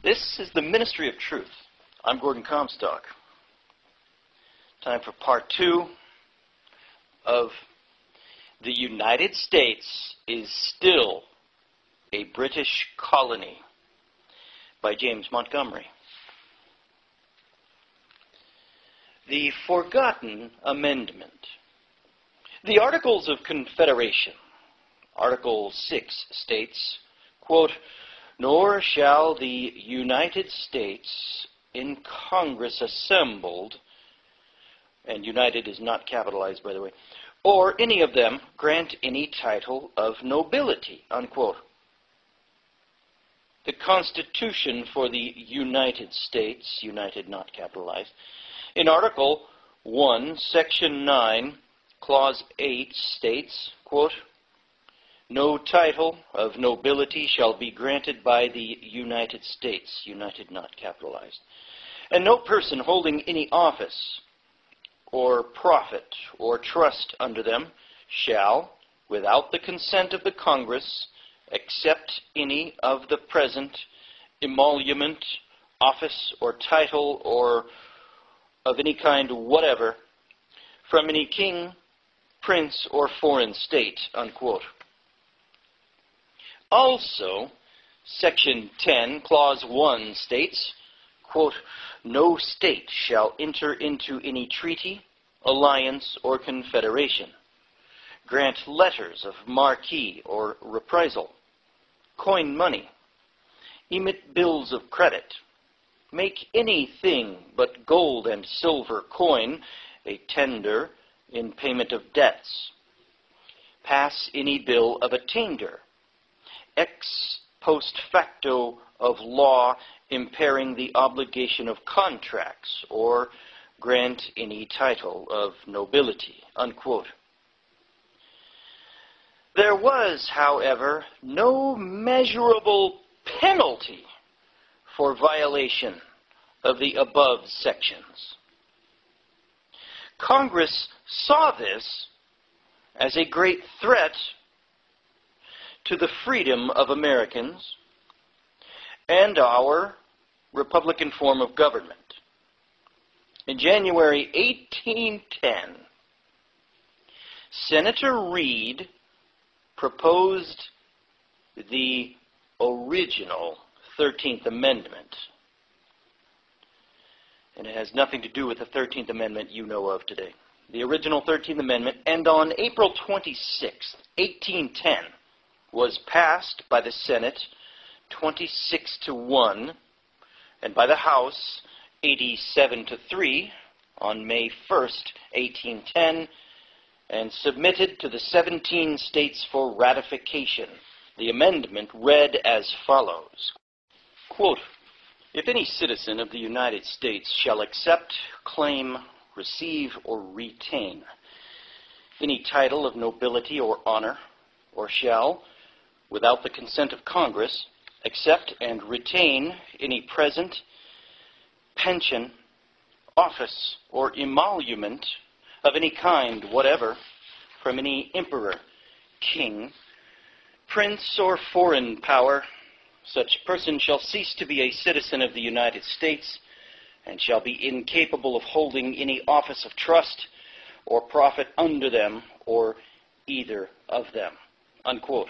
This is the Ministry of Truth. I'm Gordon Comstock. Time for part 2 of The United States is Still a British Colony by James Montgomery. The Forgotten Amendment. The Articles of Confederation, Article 6 states, quote, "Nor shall the United States in Congress assembled," and United is not capitalized, by the way, "or any of them grant any title of nobility," unquote. The Constitution for the United States, United not capitalized, in Article 1, Section 9, Clause 8 states, quote, "No title of nobility shall be granted by the United States," United not capitalized, "and no person holding any office or profit or trust under them shall, without the consent of the Congress, accept any of the present emolument, office, or title, or of any kind whatever, from any king, prince, or foreign state," unquote. Also, Section 10, Clause 1 states, quote, "No state shall enter into any treaty, alliance, or confederation, grant letters of marque or reprisal, coin money, emit bills of credit, make anything but gold and silver coin a tender in payment of debts, pass any bill of attainder, ex post facto of law impairing the obligation of contracts, or grant any title of nobility," unquote. There was, however, no measurable penalty for violation of the above sections. Congress saw this as a great threat to the freedom of Americans and our Republican form of government. In January 1810, Senator Reed proposed the original 13th Amendment. And it has nothing to do with the 13th Amendment you know of today. The original 13th Amendment, and on April 26, 1810, was passed by the Senate 26-1, and by the House 87-3 on May 1st, 1810, and submitted to the 17 states for ratification. The amendment read as follows, quote, "If any citizen of the United States shall accept, claim, receive, or retain any title of nobility or honor, or shall, without the consent of Congress, accept and retain any present, pension, office, or emolument of any kind whatever from any emperor, king, prince, or foreign power, such person shall cease to be a citizen of the United States and shall be incapable of holding any office of trust or profit under them or either of them," unquote.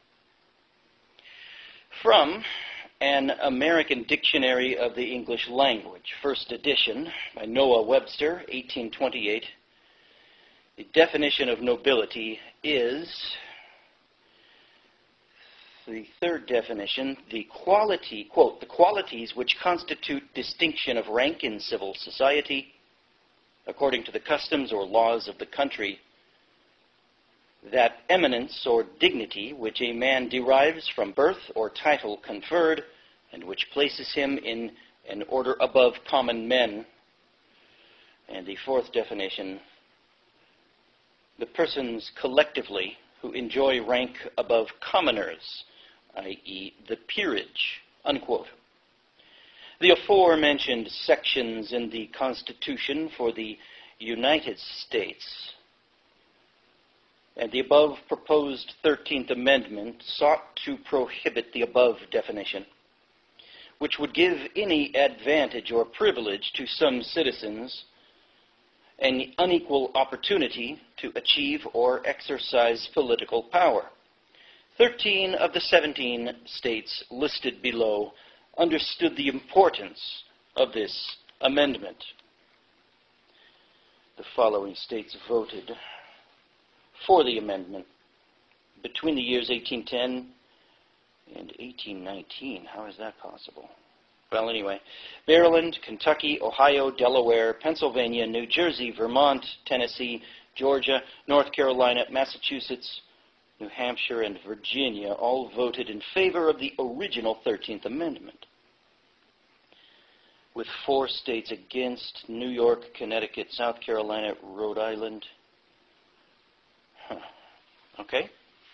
From An American Dictionary of the English Language, first edition, by Noah Webster, 1828, the definition of nobility is, the third definition, the quality, quote, "the qualities which constitute distinction of rank in civil society, according to the customs or laws of the country, that eminence or dignity which a man derives from birth or title conferred, and which places him in an order above common men." And the fourth definition, "the persons collectively who enjoy rank above commoners, i.e. the peerage," unquote. The aforementioned sections in the Constitution for the United States and the above proposed 13th Amendment sought to prohibit the above definition, which would give any advantage or privilege to some citizens an unequal opportunity to achieve or exercise political power. 13 of the 17 states listed below understood the importance of this amendment. The following states voted for the amendment between the years 1810 and 1819. How is that possible? Well, anyway, Maryland, Kentucky, Ohio, Delaware, Pennsylvania, New Jersey, Vermont, Tennessee, Georgia, North Carolina, Massachusetts, New Hampshire, and Virginia all voted in favor of the original 13th Amendment, with 4 states against: New York, Connecticut, South Carolina, Rhode Island. Okay.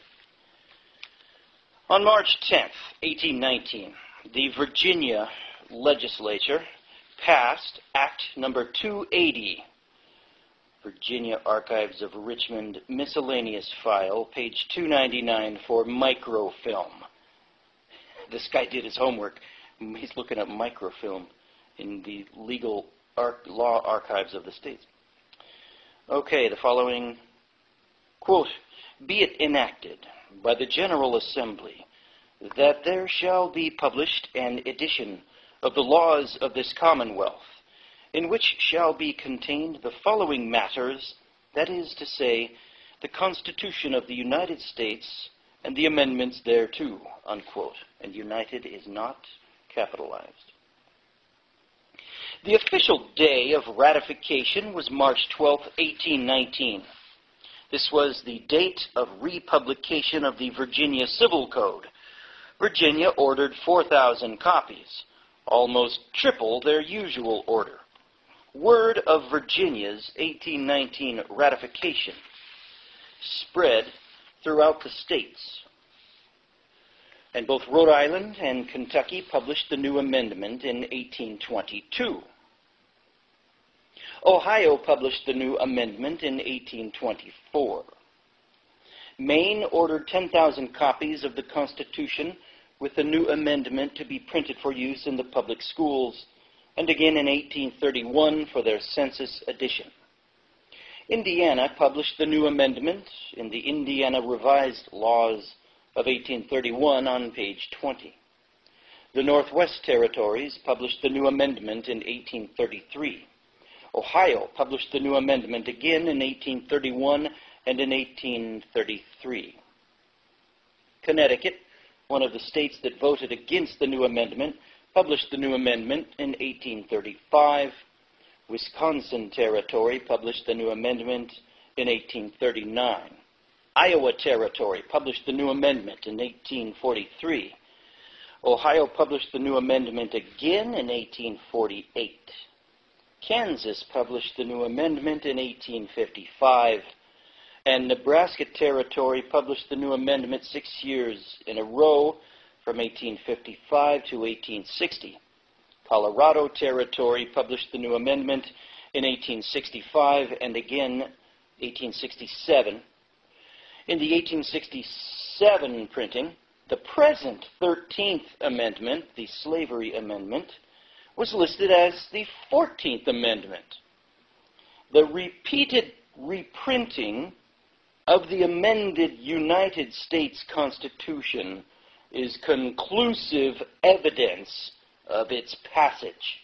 On March 10th, 1819, the Virginia legislature passed Act Number 280, Virginia Archives of Richmond Miscellaneous File, page 299, for microfilm. This guy did his homework. He's looking at microfilm in the legal law archives of the states. Okay, the following quote: "Be it enacted by the General Assembly that there shall be published an edition of the laws of this Commonwealth, in which shall be contained the following matters, that is to say, the Constitution of the United States and the amendments thereto," unquote. And United is not capitalized. The official day of ratification was March 12, 1819. This was the date of republication of the Virginia Civil Code. Virginia ordered 4,000 copies, almost triple their usual order. Word of Virginia's 1819 ratification spread throughout the states, and both Rhode Island and Kentucky published the new amendment in 1822. Ohio published the new amendment in 1824. Maine ordered 10,000 copies of the Constitution with the new amendment to be printed for use in the public schools, and again in 1831 for their census edition. Indiana published the new amendment in the Indiana Revised Laws of 1831 on page 20. The Northwest Territories published the new amendment in 1833. Ohio published the new amendment again in 1831 and in 1833. Connecticut, one of the states that voted against the new amendment, published the new amendment in 1835. Wisconsin Territory published the new amendment in 1839. Iowa Territory published the new amendment in 1843. Ohio published the new amendment again in 1848. Kansas published the new amendment in 1855. And Nebraska Territory published the new amendment 6 years in a row from 1855 to 1860. Colorado Territory published the new amendment in 1865 and again 1867. In the 1867 printing, the present 13th Amendment, the Slavery Amendment, was listed as the 14th Amendment. The repeated reprinting of the amended United States Constitution is conclusive evidence of its passage.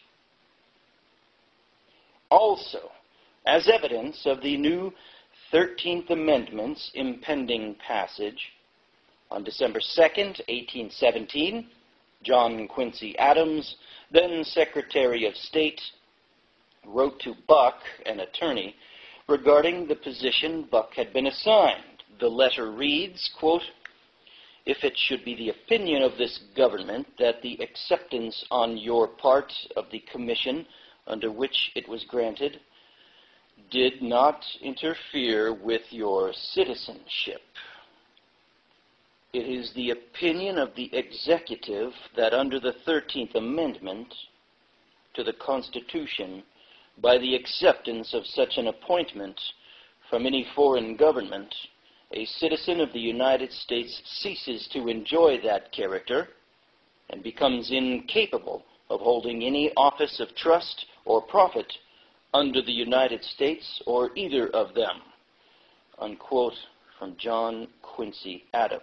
Also, as evidence of the new 13th Amendment's impending passage, on December 2nd, 1817, John Quincy Adams, then Secretary of State, wrote to Buck, an attorney, regarding the position Buck had been assigned. The letter reads, quote, "If it should be the opinion of this government that the acceptance on your part of the commission under which it was granted did not interfere with your citizenship, it is the opinion of the executive that under the 13th Amendment to the Constitution, by the acceptance of such an appointment from any foreign government, a citizen of the United States ceases to enjoy that character and becomes incapable of holding any office of trust or profit under the United States or either of them. Unquote from John Quincy Adams.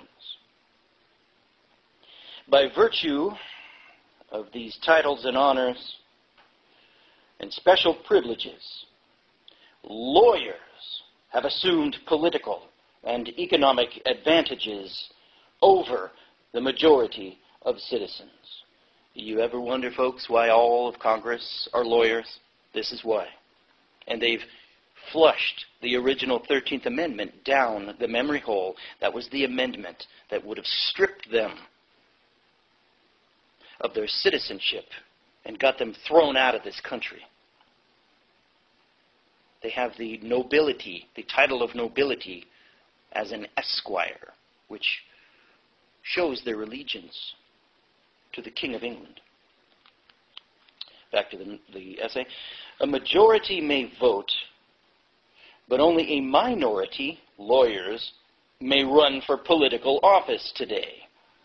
By virtue of these titles and honors and special privileges, lawyers have assumed political and economic advantages over the majority of citizens. Do you ever wonder, folks, why all of Congress are lawyers? This is why. And they've flushed the original 13th Amendment down the memory hole. That was the amendment that would have stripped them of their citizenship and got them thrown out of this country. They have the nobility, the title of nobility as an esquire, which shows their allegiance to the King of England. Back to the essay. A majority may vote, but only a minority, lawyers, may run for political office today.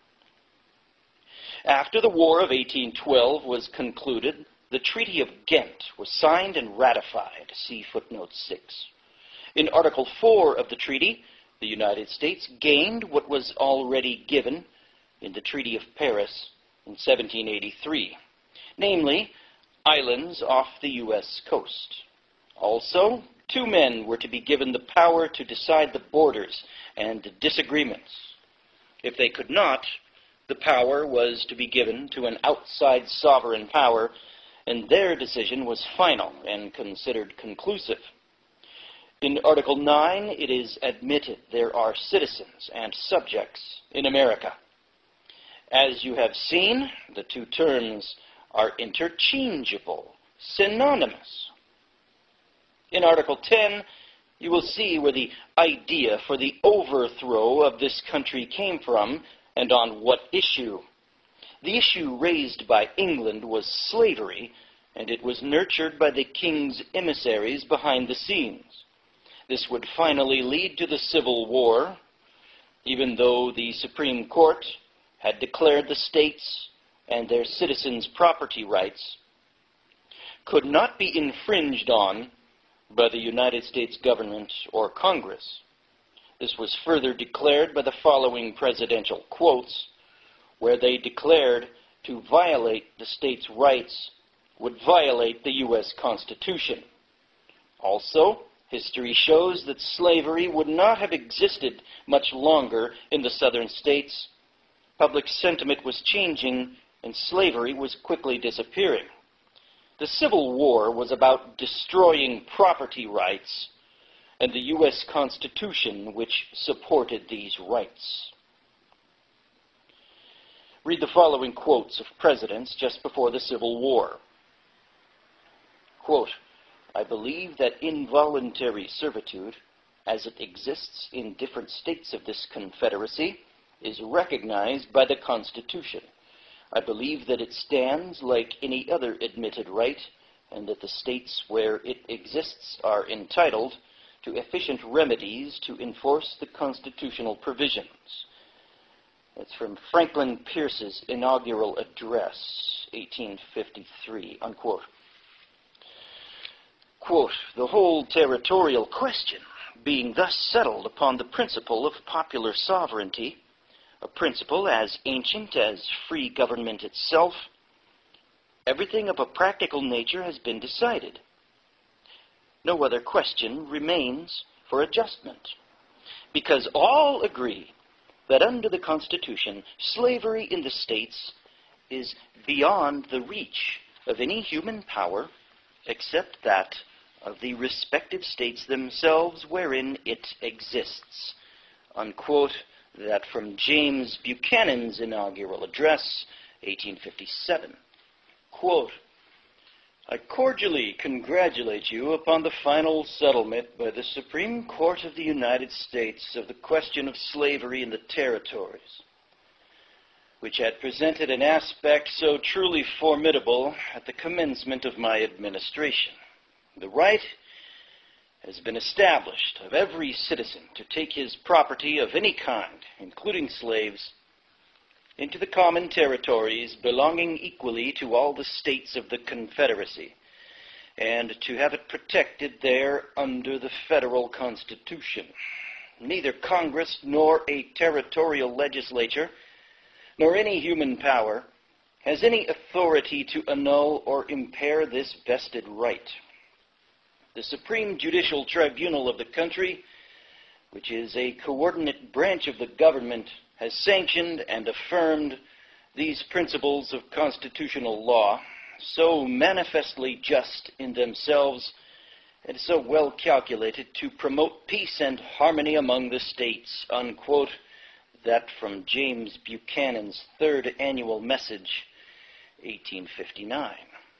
After the War of 1812 was concluded, the Treaty of Ghent was signed and ratified. See footnote 6. In Article 4 of the treaty, the United States gained what was already given in the Treaty of Paris in 1783, namely, islands off the U.S. coast. Also, 2 men were to be given the power to decide the borders and disagreements. If they could not, the power was to be given to an outside sovereign power, and their decision was final and considered conclusive. In Article 9, it is admitted there are citizens and subjects in America. As you have seen, the 2 terms are interchangeable, synonymous. In Article 10, you will see where the idea for the overthrow of this country came from and on what issue. The issue raised by England was slavery, and it was nurtured by the king's emissaries behind the scenes. This would finally lead to the Civil War, even though the Supreme Court had declared the states and their citizens' property rights could not be infringed on by the United States government or Congress. This was further declared by the following presidential quotes, where they declared to violate the states' rights would violate the U.S. Constitution. Also, history shows that slavery would not have existed much longer in the southern states. Public sentiment was changing, and slavery was quickly disappearing. The Civil War was about destroying property rights and the U.S. Constitution, which supported these rights. Read the following quotes of presidents just before the Civil War. Quote, I believe that involuntary servitude, as it exists in different states of this Confederacy, is recognized by the Constitution. I believe that it stands like any other admitted right, and that the states where it exists are entitled to efficient remedies to enforce the constitutional provisions. That's from Franklin Pierce's inaugural address, 1853, unquote. Quote, the whole territorial question being thus settled upon the principle of popular sovereignty, a principle as ancient as free government itself, everything of a practical nature has been decided. No other question remains for adjustment, because all agree that under the Constitution, slavery in the states is beyond the reach of any human power except that of the respective states themselves wherein it exists. Unquote, that from James Buchanan's inaugural address, 1857. Quote, I cordially congratulate you upon the final settlement by the Supreme Court of the United States of the question of slavery in the territories, which had presented an aspect so truly formidable at the commencement of my administration. The right has been established of every citizen to take his property of any kind, including slaves, into the common territories belonging equally to all the states of the Confederacy, and to have it protected there under the federal Constitution. Neither Congress nor a territorial legislature, nor any human power, has any authority to annul or impair this vested right. The Supreme Judicial Tribunal of the country, which is a coordinate branch of the government, has sanctioned and affirmed these principles of constitutional law, so manifestly just in themselves and so well calculated to promote peace and harmony among the states, unquote, that from James Buchanan's third annual message, 1859.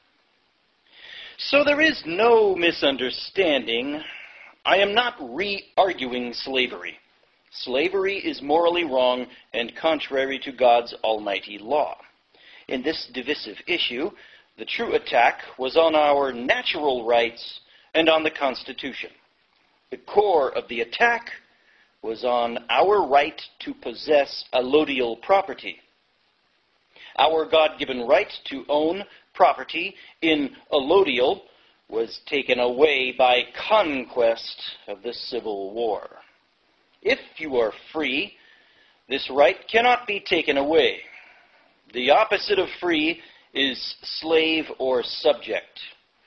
So there is no misunderstanding. I am not re-arguing slavery. Slavery is morally wrong and contrary to God's almighty law. In this divisive issue, the true attack was on our natural rights and on the Constitution. The core of the attack was on our right to possess allodial property. Our God-given right to own property in allodial was taken away by conquest of the Civil War. If you are free, this right cannot be taken away. The opposite of free is slave or subject.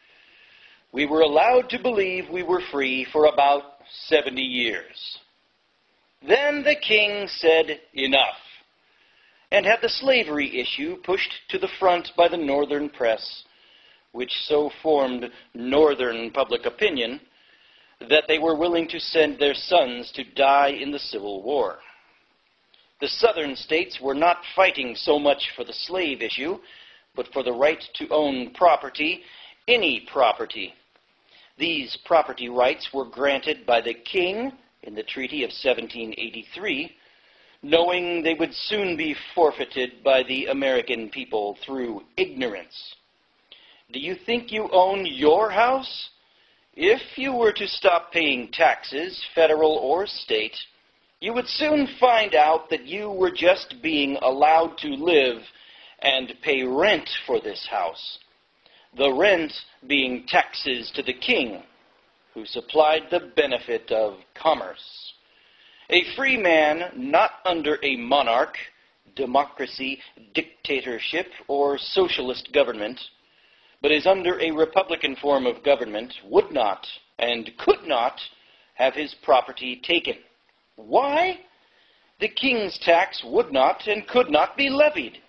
We were allowed to believe we were free for about 70 years. Then the king said, "Enough," and had the slavery issue pushed to the front by the northern press, which so formed northern public opinion that they were willing to send their sons to die in the Civil War. The southern states were not fighting so much for the slave issue, but for the right to own property, any property. These property rights were granted by the king in the Treaty of 1783, knowing they would soon be forfeited by the American people through ignorance. Do you think you own your house? If you were to stop paying taxes, federal or state, you would soon find out that you were just being allowed to live and pay rent for this house, the rent being taxes to the king, who supplied the benefit of commerce. A free man, not under a monarch, democracy, dictatorship, or socialist government, but is under a republican form of government, would not and could not have his property taken. Why? The king's tax would not and could not be levied.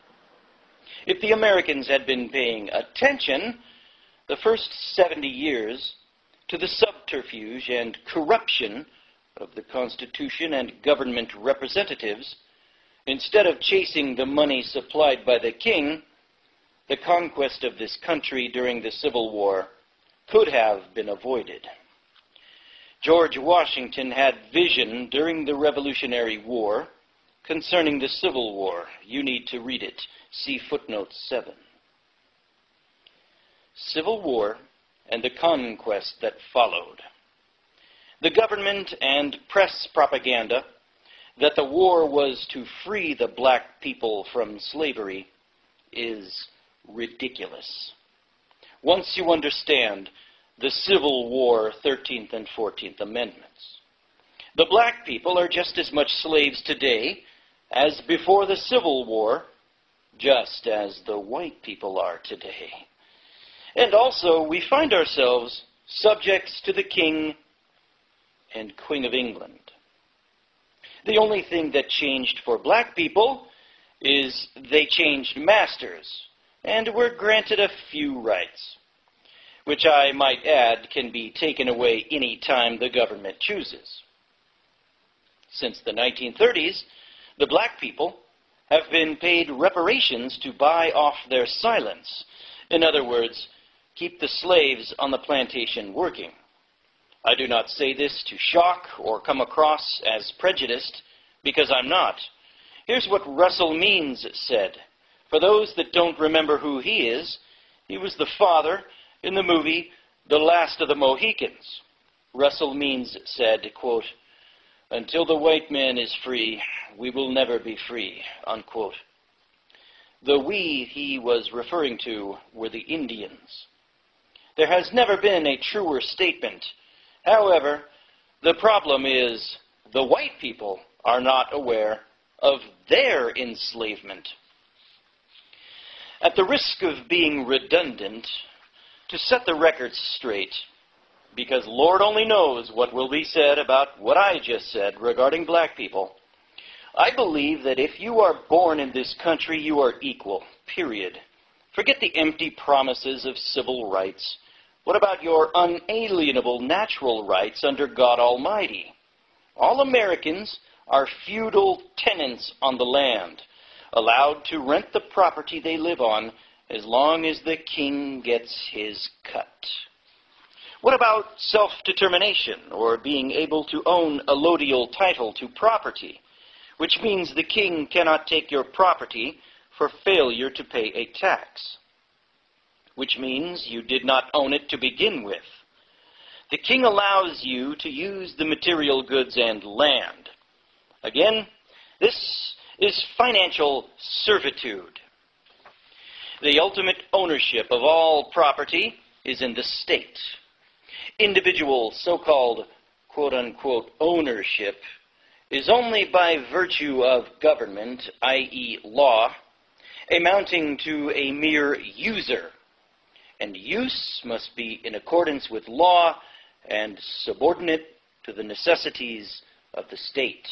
If the Americans had been paying attention the first 70 years to the subterfuge and corruption of the Constitution and government representatives, instead of chasing the money supplied by the king, the conquest of this country during the Civil War could have been avoided. George Washington had vision during the Revolutionary War concerning the Civil War. You need to read it. See footnote 7. Civil War and the conquest that followed. The government and press propaganda that the war was to free the black people from slavery is ridiculous. Once you understand the Civil War 13th and 14th Amendments, the black people are just as much slaves today as before the Civil War, just as the white people are today. And also, we find ourselves subjects to the King and Queen of England. The only thing that changed for black people is they changed masters and were granted a few rights, which I might add can be taken away any time the government chooses. Since the 1930s, the black people have been paid reparations to buy off their silence. In other words, keep the slaves on the plantation working. I do not say this to shock or come across as prejudiced, because I'm not. Here's what Russell Means said. For those that don't remember who he is, he was the father in the movie The Last of the Mohicans. Russell Means said, quote, Until the white man is free, we will never be free, unquote. The we he was referring to were the Indians. There has never been a truer statement. However, the problem is the white people are not aware of their enslavement. At the risk of being redundant, to set the record straight, because Lord only knows what will be said about what I just said regarding black people, I believe that if you are born in this country, you are equal, period. Forget the empty promises of civil rights. What about your unalienable natural rights under God Almighty? All Americans are feudal tenants on the land, allowed to rent the property they live on as long as the king gets his cut. What about self-determination, or being able to own a allodial title to property, which means the king cannot take your property for failure to pay a tax, which means you did not own it to begin with. The king allows you to use the material goods and land. Again, this is financial servitude. The ultimate ownership of all property is in the state. Individual so-called quote-unquote ownership is only by virtue of government, i.e. law, amounting to a mere user, and use must be in accordance with law and subordinate to the necessities of the state.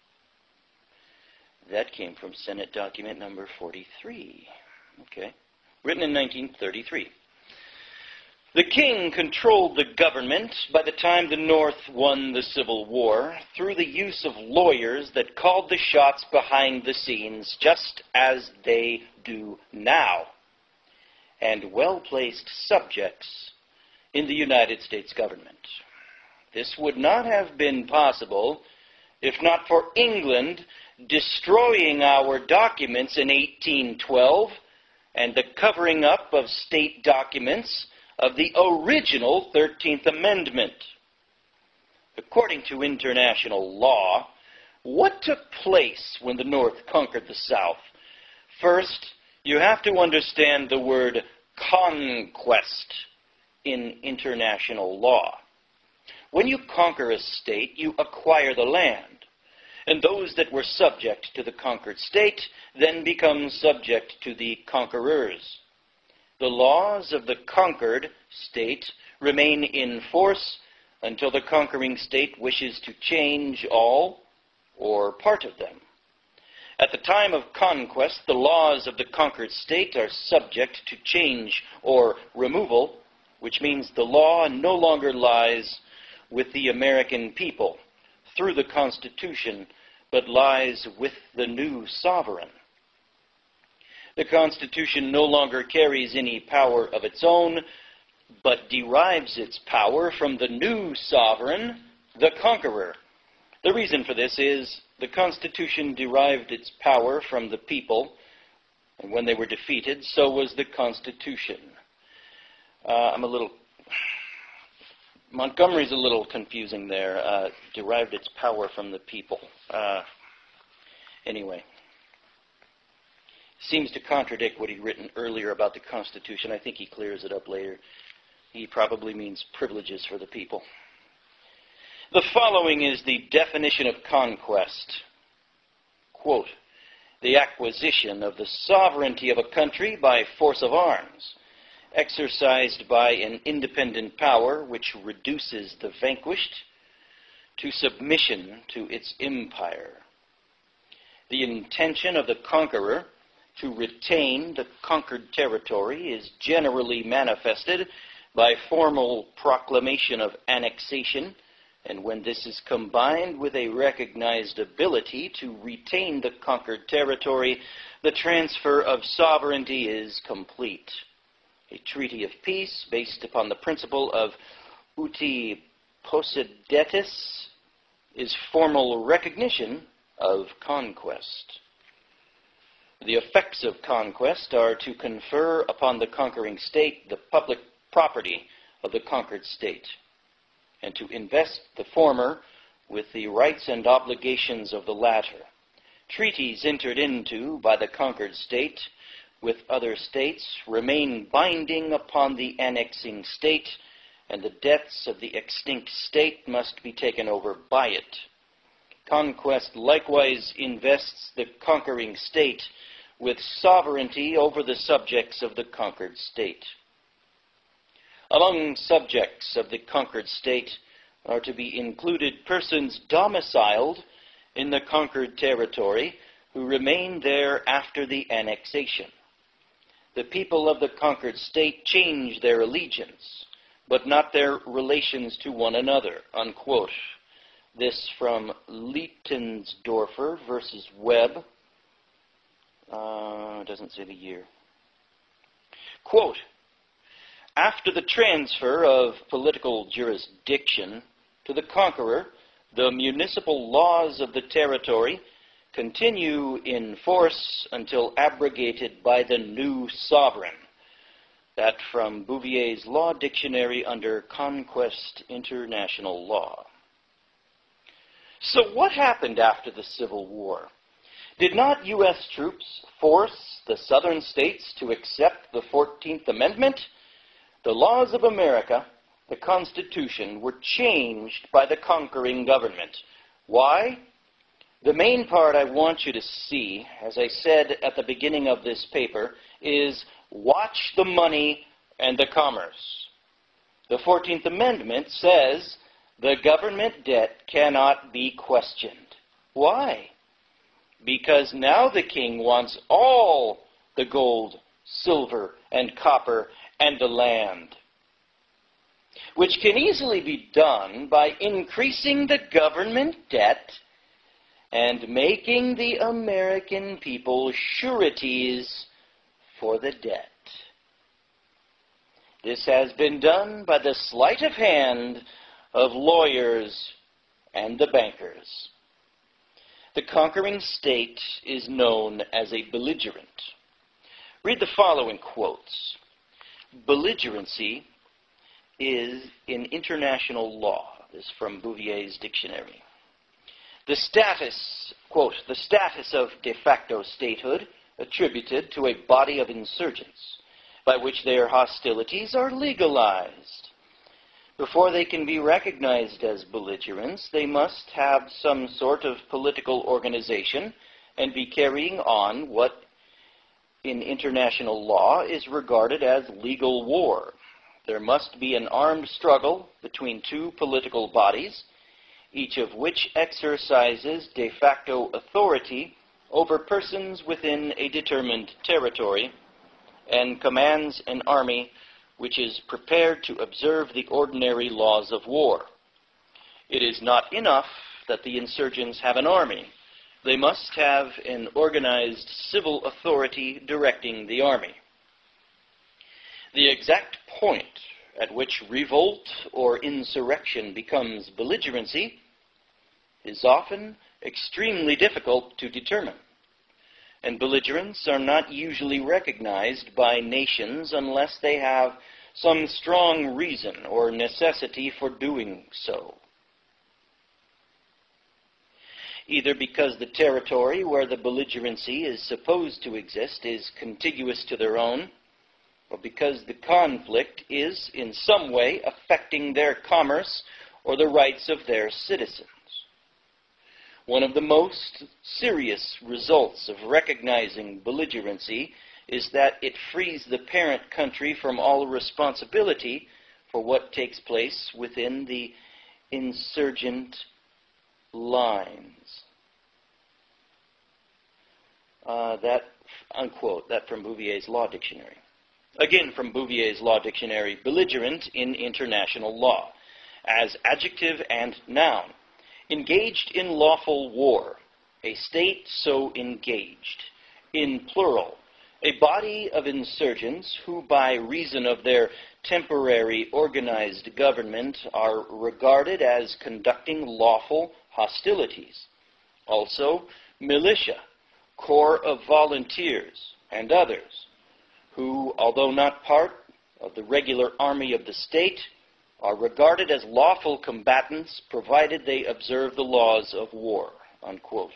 That came from Senate document number 43, written in 1933. The king controlled the government by the time the North won the Civil War through the use of lawyers that called the shots behind the scenes, just as they do now, and well-placed subjects in the United States government. This would not have been possible if not for England destroying our documents in 1812 and the covering up of state documents of the original 13th Amendment. According to international law, what took place when the North conquered the South? First, you have to understand the word conquest in international law. When you conquer a state, you acquire the land, and those that were subject to the conquered state then become subject to the conquerors. The laws of the conquered state remain in force until the conquering state wishes to change all or part of them. At the time of conquest, the laws of the conquered state are subject to change or removal, which means the law no longer lies with the American people through the Constitution, but lies with the new sovereign. The Constitution no longer carries any power of its own, but derives its power from the new sovereign, the conqueror. The reason for this is the Constitution derived its power from the people, and when they were defeated, so was the Constitution. Montgomery's a little confusing there. Derived its power from the people. Anyway. Seems to contradict what he'd written earlier about the Constitution. I think he clears it up later. He probably means privileges for the people. The following is the definition of conquest. Quote, the acquisition of the sovereignty of a country by force of arms, exercised by an independent power which reduces the vanquished to submission to its empire. The intention of the conqueror to retain the conquered territory is generally manifested by formal proclamation of annexation, and when this is combined with a recognized ability to retain the conquered territory, the transfer of sovereignty is complete. A treaty of peace based upon the principle of uti possidetis is formal recognition of conquest. The effects of conquest are to confer upon the conquering state the public property of the conquered state, and to invest the former with the rights and obligations of the latter. Treaties entered into by the conquered state with other states remain binding upon the annexing state, and the debts of the extinct state must be taken over by it. Conquest likewise invests the conquering state with sovereignty over the subjects of the conquered state. Among subjects of the conquered state are to be included persons domiciled in the conquered territory who remain there after the annexation. The people of the conquered state change their allegiance, but not their relations to one another, unquote. This from Lietensdorfer versus Webb. Doesn't say the year. Quote, after the transfer of political jurisdiction to the conqueror, the municipal laws of the territory continue in force until abrogated by the new sovereign. That from Bouvier's Law Dictionary under Conquest International Law. So what happened after the Civil War? Did not U.S. troops force the southern states to accept the 14th Amendment? The laws of America, the Constitution, were changed by the conquering government. Why? The main part I want you to see, as I said at the beginning of this paper, is watch the money and the commerce. The 14th Amendment says the government debt cannot be questioned. Why? Because now the king wants all the gold, silver, and copper and the land, which can easily be done by increasing the government debt and making the American people sureties for the debt. This has been done by the sleight of hand of lawyers and the bankers. The conquering state is known as a belligerent. Read the following quotes. Belligerency is in international law. This is from Bouvier's dictionary. The status, quote, the status of de facto statehood attributed to a body of insurgents by which their hostilities are legalized. Before they can be recognized as belligerents, they must have some sort of political organization and be carrying on what in international law is regarded as legal war. There must be an armed struggle between two political bodies, each of which exercises de facto authority over persons within a determined territory and commands an army which is prepared to observe the ordinary laws of war. It is not enough that the insurgents have an army. They must have an organized civil authority directing the army. The exact point at which revolt or insurrection becomes belligerency is often extremely difficult to determine. And belligerents are not usually recognized by nations unless they have some strong reason or necessity for doing so. Either because the territory where the belligerency is supposed to exist is contiguous to their own, or because the conflict is in some way affecting their commerce or the rights of their citizens. One of the most serious results of recognizing belligerency is that it frees the parent country from all responsibility for what takes place within the insurgent lines. That, unquote, that from Bouvier's Law Dictionary. Again from Bouvier's Law Dictionary, belligerent in international law, as adjective and noun. Engaged in lawful war, a state so engaged. In plural, a body of insurgents who by reason of their temporary organized government are regarded as conducting lawful hostilities. Also, militia, corps of volunteers, and others, who, although not part of the regular army of the state, are regarded as lawful combatants provided they observe the laws of war, unquote.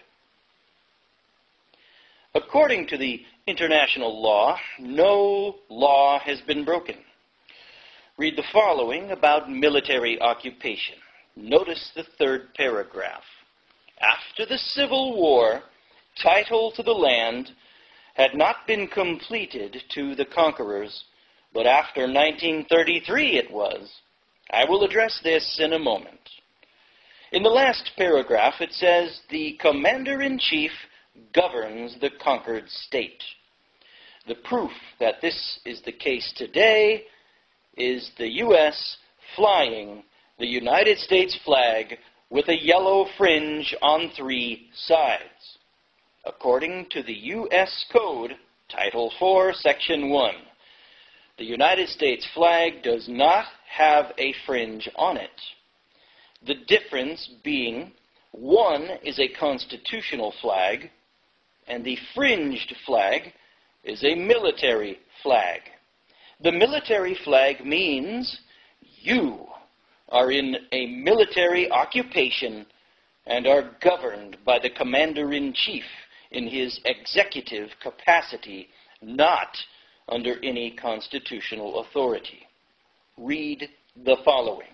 According to the international law, no law has been broken. Read the following about military occupation. Notice the third paragraph. After the Civil War, title to the land had not been completed to the conquerors, but after 1933 it was. I will address this in a moment. In the last paragraph it says, the commander-in-chief governs the conquered state. The proof that this is the case today is the U.S. flying the United States flag with a yellow fringe on 3 sides. According to the U.S. Code, Title 4, Section 1, the United States flag does not have a fringe on it. The difference being, one is a constitutional flag, and the fringed flag is a military flag. The military flag means you are in a military occupation and are governed by the commander-in-chief in his executive capacity, not under any constitutional authority. Read the following.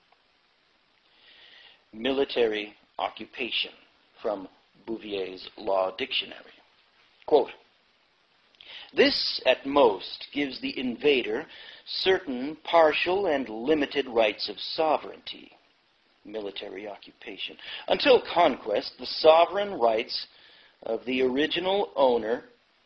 Military occupation from Bouvier's Law Dictionary. Quote, this at most gives the invader certain partial and limited rights of sovereignty. Military occupation. Until conquest, the sovereign rights of the original owner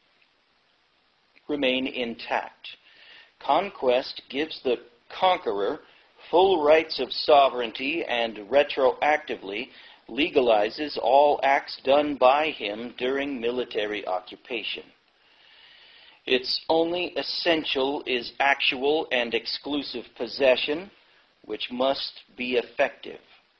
remain intact. Conquest gives the conqueror full rights of sovereignty and retroactively legalizes all acts done by him during military occupation. Its only essential is actual and exclusive possession, which must be effective.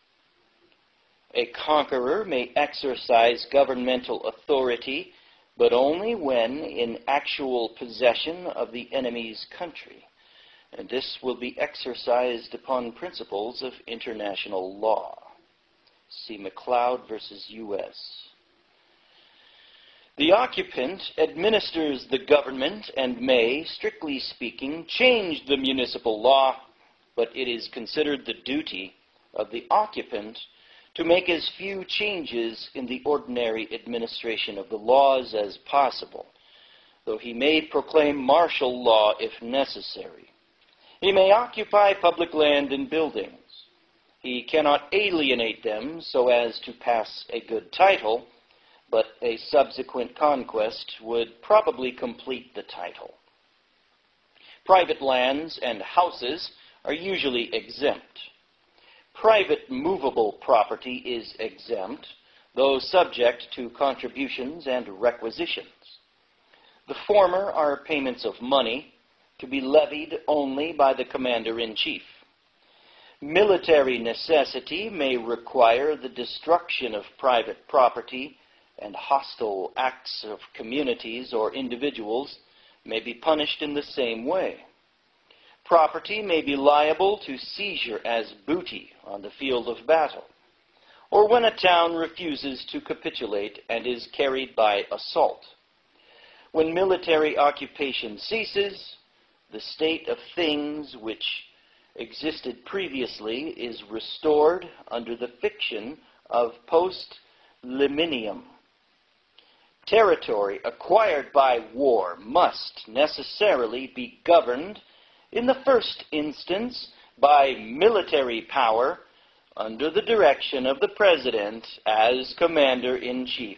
A conqueror may exercise governmental authority, but only when in actual possession of the enemy's country, and this will be exercised upon principles of international law. See McLeod versus U.S. The occupant administers the government and may, strictly speaking, change the municipal law, but it is considered the duty of the occupant to make as few changes in the ordinary administration of the laws as possible, though he may proclaim martial law if necessary. He may occupy public land and buildings. He cannot alienate them so as to pass a good title, but a subsequent conquest would probably complete the title. Private lands and houses are usually exempt. Private movable property is exempt, though subject to contributions and requisitions. The former are payments of money to be levied only by the commander-in-chief. Military necessity may require the destruction of private property, and hostile acts of communities or individuals may be punished in the same way. Property may be liable to seizure as booty on the field of battle, or when a town refuses to capitulate and is carried by assault. When military occupation ceases, the state of things which existed previously is restored under the fiction of post-liminium. Territory acquired by war must necessarily be governed in the first instance by military power under the direction of the President as Commander-in-Chief.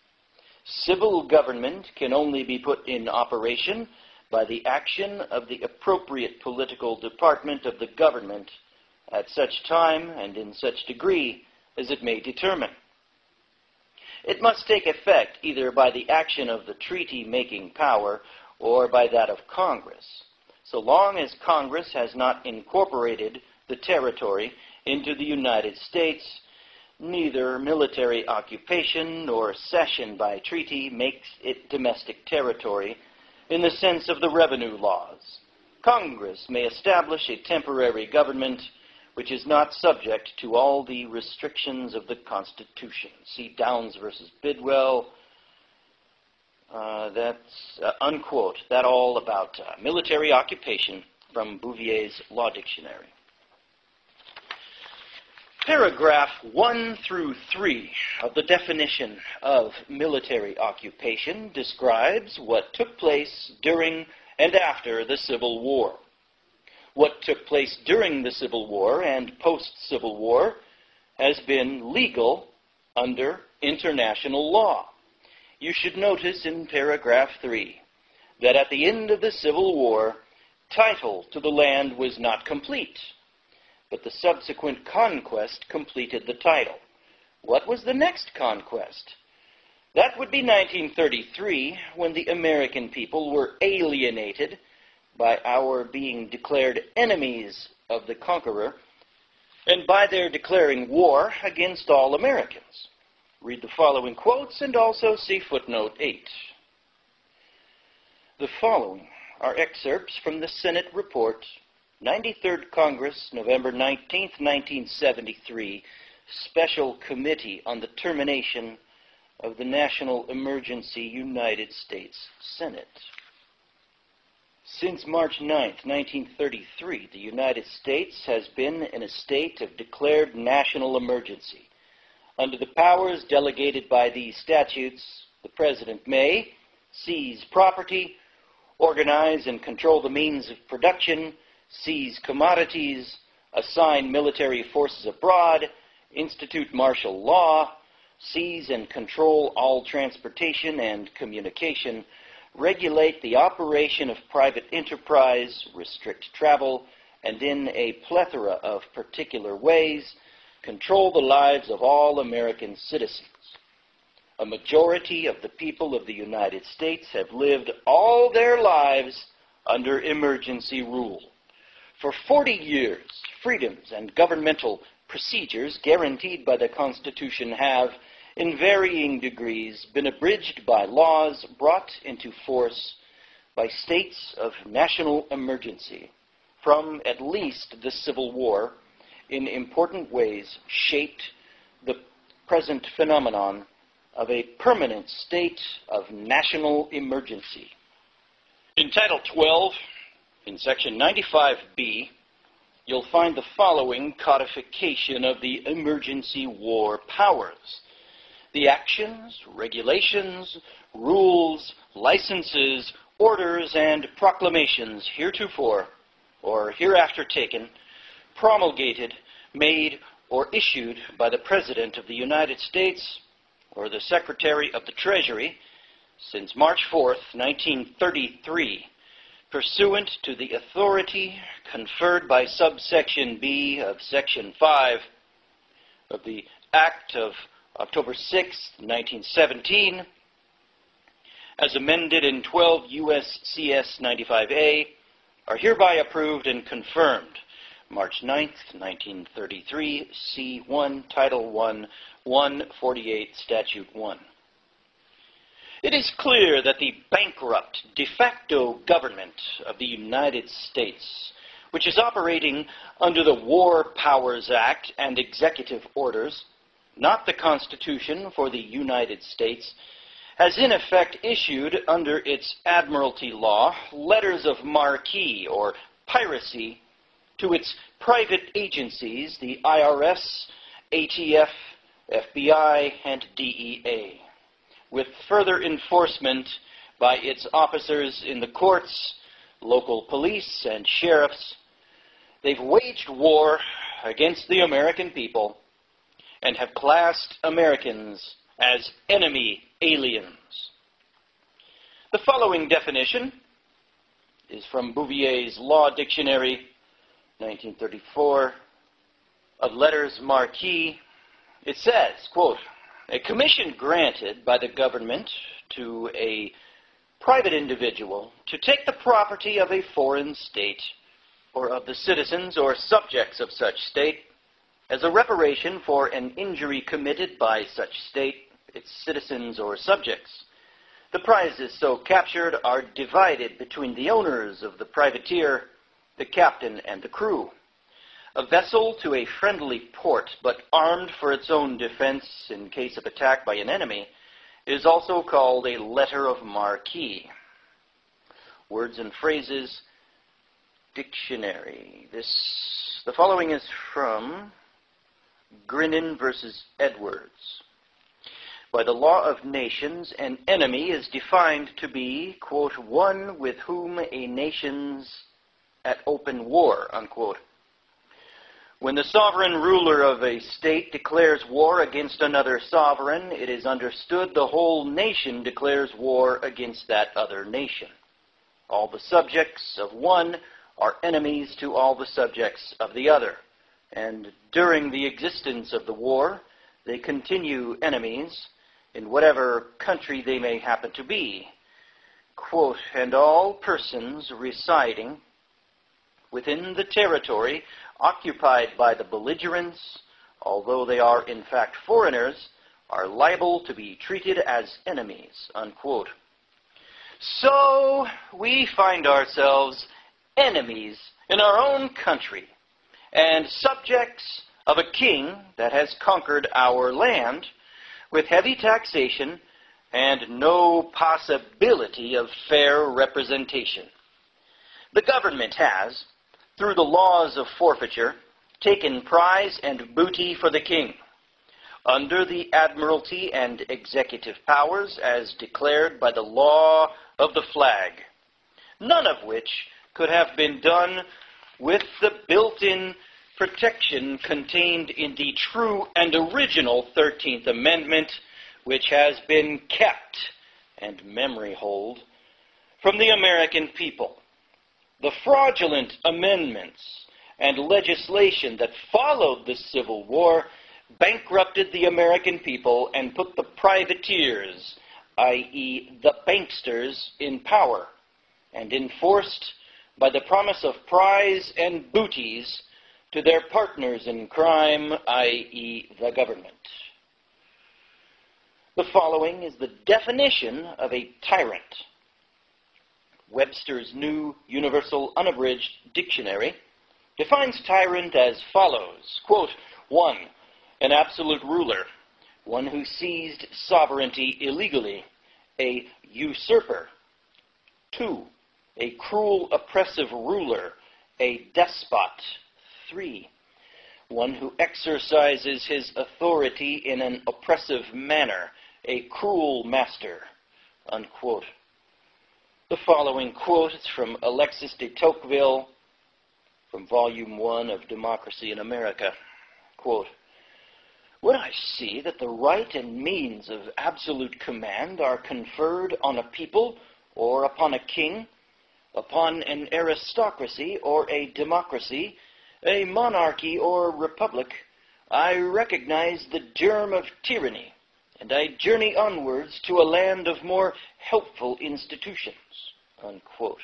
Civil government can only be put in operation by the action of the appropriate political department of the government at such time and in such degree as it may determine. It must take effect either by the action of the treaty-making power or by that of Congress. So long as Congress has not incorporated the territory into the United States, neither military occupation nor cession by treaty makes it domestic territory in the sense of the revenue laws. Congress may establish a temporary government which is not subject to all the restrictions of the Constitution. See Downs versus Bidwell. That's unquote. That all about military occupation from Bouvier's Law Dictionary. Paragraph 1 through 3 of the definition of military occupation describes what took place during and after the Civil War. What took place during the Civil War and post-Civil War has been legal under international law. You should notice in paragraph 3 that at the end of the Civil War, title to the land was not complete, but the subsequent conquest completed the title. What was the next conquest? That would be 1933, when the American people were alienated by our being declared enemies of the conqueror, and by their declaring war against all Americans. Read the following quotes and also see footnote 8. The following are excerpts from the Senate Report, 93rd Congress, November 19, 1973, Special Committee on the Termination of the National Emergency, United States Senate. Since March 9, 1933, the United States has been in a state of declared national emergency. Under the powers delegated by these statutes, the President may seize property, organize and control the means of production, seize commodities, assign military forces abroad, institute martial law, seize and control all transportation and communication, regulate the operation of private enterprise, restrict travel, and in a plethora of particular ways, control the lives of all American citizens. A majority of the people of the United States have lived all their lives under emergency rule. For 40 years, freedoms and governmental procedures guaranteed by the Constitution have, in varying degrees, been abridged by laws brought into force by states of national emergency. From at least the Civil War, in important ways shaped the present phenomenon of a permanent state of national emergency. In Title 12, in Section 95B, you'll find the following codification of the emergency war powers. The actions, regulations, rules, licenses, orders, and proclamations heretofore or hereafter taken, promulgated, made, or issued by the President of the United States or the Secretary of the Treasury since March 4, 1933, pursuant to the authority conferred by subsection B of Section 5 of the Act of October 6, 1917, as amended in 12 U.S.C.S. 95A, are hereby approved and confirmed. March 9, 1933, C1, Title 1, 148, Statute 1. It is clear that the bankrupt de facto government of the United States, which is operating under the War Powers Act and executive orders, not the Constitution for the United States, has in effect issued under its admiralty law letters of marque or piracy to its private agencies, the IRS, ATF, FBI, and DEA, with further enforcement by its officers in the courts, local police, and sheriffs. They've waged war against the American people and have classed Americans as enemy aliens. The following definition is from Bouvier's Law Dictionary, 1934, of letters marque. It says, quote, a commission granted by the government to a private individual to take the property of a foreign state or of the citizens or subjects of such state as a reparation for an injury committed by such state, its citizens or subjects. The prizes so captured are divided between the owners of the privateer the captain and the crew. A vessel to a friendly port, but armed for its own defense in case of attack by an enemy, is also called a letter of marque. Words and phrases, dictionary. The following is from Grinnin versus Edwards. By the law of nations, an enemy is defined to be, quote, one with whom a nation's at open war, unquote. When the sovereign ruler of a state declares war against another sovereign, it is understood the whole nation declares war against that other nation. All the subjects of one are enemies to all the subjects of the other, and during the existence of the war, they continue enemies in whatever country they may happen to be. Quote, and all persons residing within the territory occupied by the belligerents, although they are in fact foreigners, are liable to be treated as enemies, unquote. So we find ourselves enemies in our own country and subjects of a king that has conquered our land with heavy taxation and no possibility of fair representation. The government has, through the laws of forfeiture, taken prize and booty for the king, under the admiralty and executive powers as declared by the law of the flag, none of which could have been done with the built-in protection contained in the true and original 13th Amendment, which has been kept, and memory hold, from the American people. The fraudulent amendments and legislation that followed the Civil War bankrupted the American people and put the privateers, i.e. the banksters, in power, and enforced by the promise of prize and booties to their partners in crime, i.e. the government. The following is the definition of a tyrant. Webster's New Universal Unabridged Dictionary defines tyrant as follows, quote, 1. An absolute ruler, one who seized sovereignty illegally, a usurper. 2. A cruel, oppressive ruler, a despot. 3. One who exercises his authority in an oppressive manner, a cruel master, unquote. The following quote is from Alexis de Tocqueville from Volume 1 of Democracy in America. Quote, when I see that the right and means of absolute command are conferred on a people or upon a king, upon an aristocracy or a democracy, a monarchy or republic, I recognize the germ of tyranny, and I journey onwards to a land of more helpful institutions, unquote.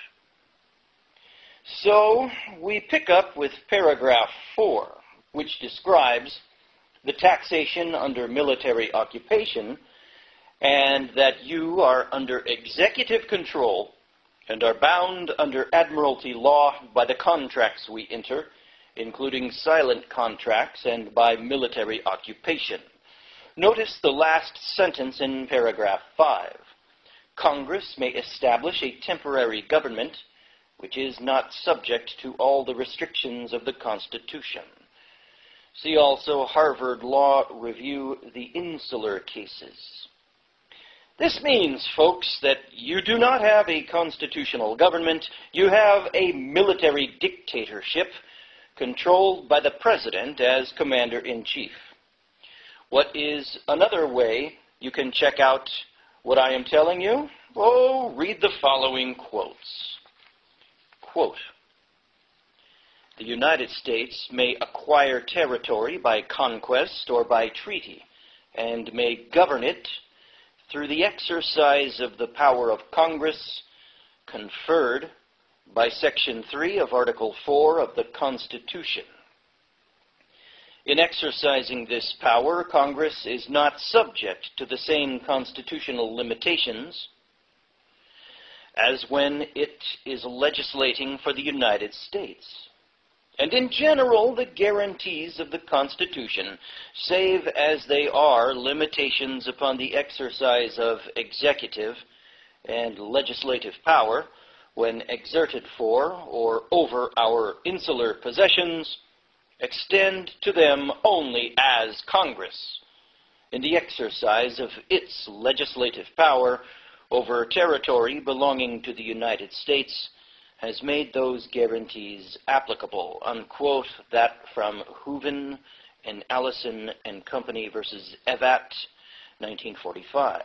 So we pick up with paragraph 4, which describes the taxation under military occupation, and that you are under executive control and are bound under admiralty law by the contracts we enter, including silent contracts and by military occupation. Notice the last sentence in paragraph 5. Congress may establish a temporary government which is not subject to all the restrictions of the Constitution. See also Harvard Law Review, the Insular Cases. This means, folks, that you do not have a constitutional government. You have a military dictatorship controlled by the president as commander-in-chief. What is another way you can check out what I am telling you? Oh, read the following quotes. Quote, the United States may acquire territory by conquest or by treaty, and may govern it through the exercise of the power of Congress conferred by Section 3 of Article 4 of the Constitution. In exercising this power, Congress is not subject to the same constitutional limitations as when it is legislating for the United States. And in general, the guarantees of the Constitution, save as they are limitations upon the exercise of executive and legislative power when exerted for or over our insular possessions, extend to them only as Congress, in the exercise of its legislative power over territory belonging to the United States, has made those guarantees applicable, unquote, that from Hooven and Allison and Company versus Evatt, 1945.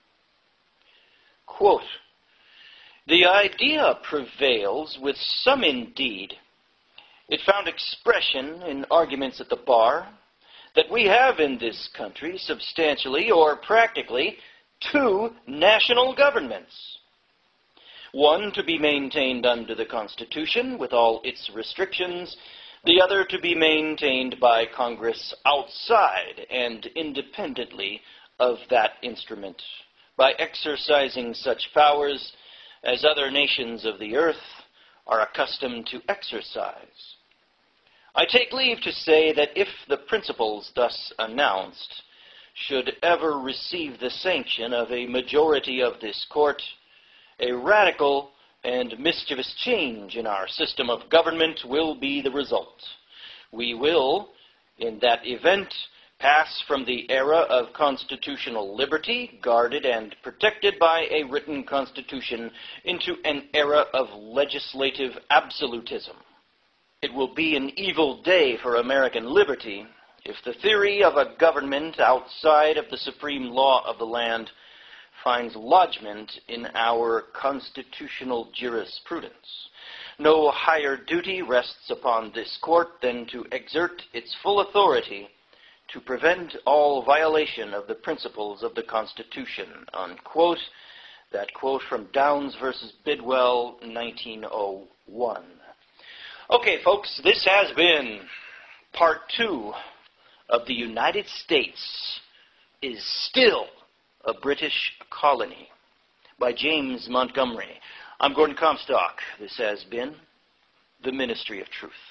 Quote, the idea prevails with some indeed. It found expression in arguments at the bar that we have in this country substantially or practically two national governments. One to be maintained under the Constitution with all its restrictions, the other to be maintained by Congress outside and independently of that instrument, by exercising such powers as other nations of the earth are accustomed to exercise. I take leave to say that if the principles thus announced should ever receive the sanction of a majority of this court, a radical and mischievous change in our system of government will be the result. We will, in that event, pass from the era of constitutional liberty, guarded and protected by a written constitution, into an era of legislative absolutism. It will be an evil day for American liberty if the theory of a government outside of the supreme law of the land finds lodgment in our constitutional jurisprudence. No higher duty rests upon this court than to exert its full authority to prevent all violation of the principles of the Constitution, unquote. That quote from Downs versus Bidwell, 1901. Okay, folks, this has been part 2 of The United States is Still a British Colony by James Montgomery. I'm Gordon Comstock. This has been The Ministry of Truth.